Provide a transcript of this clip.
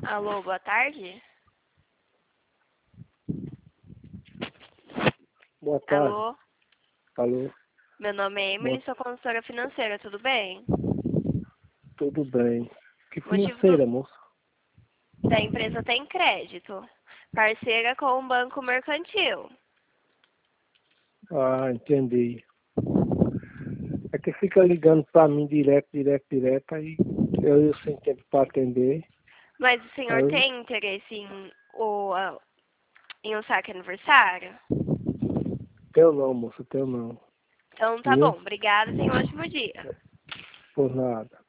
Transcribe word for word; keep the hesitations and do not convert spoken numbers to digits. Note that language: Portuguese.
Alô, boa tarde? Boa tarde. Alô? Alô? Meu nome é Emily, Boa... sou consultora financeira, tudo bem? Tudo bem. Que O motivo do... financeira, moça? da empresa Tem Crédito, parceira com o Banco Mercantil. Ah, entendi. É que fica ligando pra mim direto, direto, direto, aí eu, eu sem tempo pra atender. Mas o Aí senhor eu... tem interesse em, o, ah, em um saque aniversário? Teu não, moça, teu não. Então tá bom, Viu? obrigada e tenha um ótimo dia. Por nada.